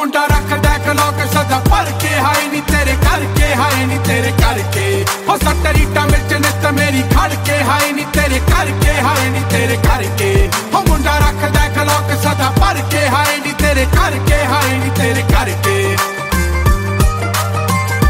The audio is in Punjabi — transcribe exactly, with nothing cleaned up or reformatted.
ਮੁੰਡਾ ਰੱਖਦਾ ਕਲੋਕ ਸਦਾ ਭਰ ਕੇ ਹਾਈ ਨੀ ਤੇਰੇ